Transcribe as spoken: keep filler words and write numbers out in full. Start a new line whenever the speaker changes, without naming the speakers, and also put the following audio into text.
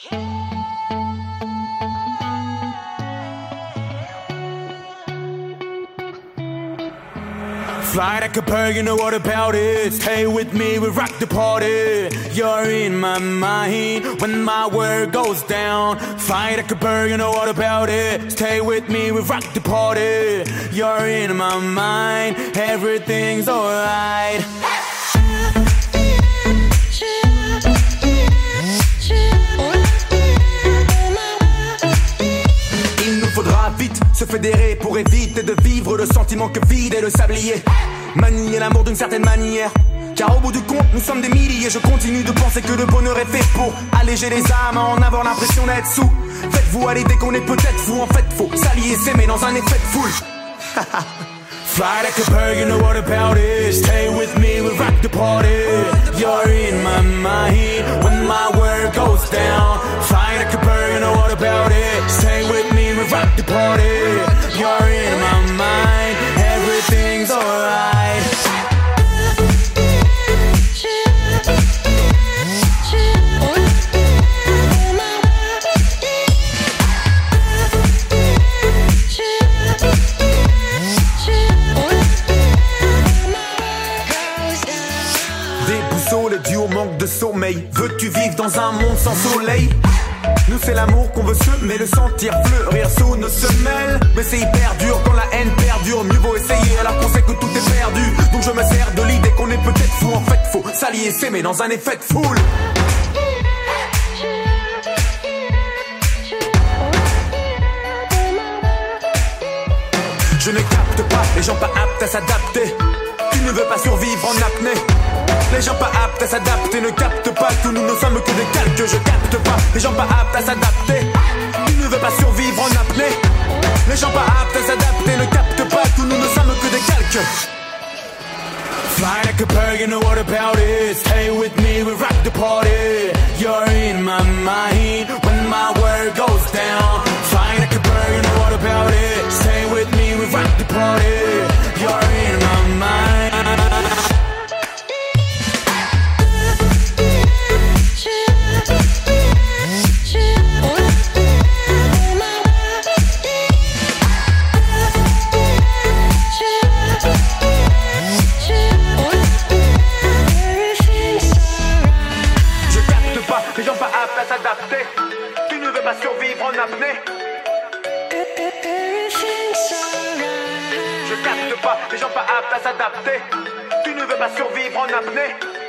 Fly like a bird, you know what about it. Stay with me, we rock the party. You're in my mind when my world goes down. Fly like a bird, you know what about it. Stay with me, we rock the party. You're in my mind, everything's alright.
Il nous faudra vite se fédérer pour éviter de vivre le sentiment que vide est le sablier. Manier l'amour d'une certaine manière, car au bout du compte nous sommes des milliers. Je continue de penser que le bonheur est fait pour alléger les âmes, en avoir l'impression d'être sous. Faites-vous à l'idée qu'on est peut-être fou. En fait faut s'allier, s'aimer dans un effet de foule.
Fly like a bird, you know what about it. Stay with me, we rock the party. You're in my mind when my world goes down. Fly like a bird, you know what about it. Stay with me, we rock the party. You're in my mind, everything's alright.
Dû au manque de sommeil. Veux-tu vivre dans un monde sans soleil? Nous c'est l'amour qu'on veut semer, le sentir fleurir sous nos semelles. Mais c'est hyper dur quand la haine perdure. Mieux vaut essayer alors qu'on sait que tout est perdu. Donc je me sers de l'idée qu'on est peut-être fou. En fait faut s'allier, s'aimer dans un effet de foule. Je ne capte pas les gens pas aptes à s'adapter. Tu ne veux pas survivre en apnée. Les gens pas aptes à s'adapter ne captent pas que nous ne sommes que des calques. Je capte pas les gens pas aptes à s'adapter. Tu ne veux pas survivre en apnée. Les gens pas aptes à s'adapter ne captent pas que nous ne sommes que des calques.
Fly like a bird, you know what about it. Stay with me, we rock the party. You're in my mind when my world goes down. Fly like a bird, you know what about it. Stay with me, we rock the party. You're in my mind.
Les gens pas aptes à s'adapter. Tu ne veux pas survivre en apnée. Je capte pas les gens pas aptes à s'adapter. Tu ne veux pas survivre en apnée.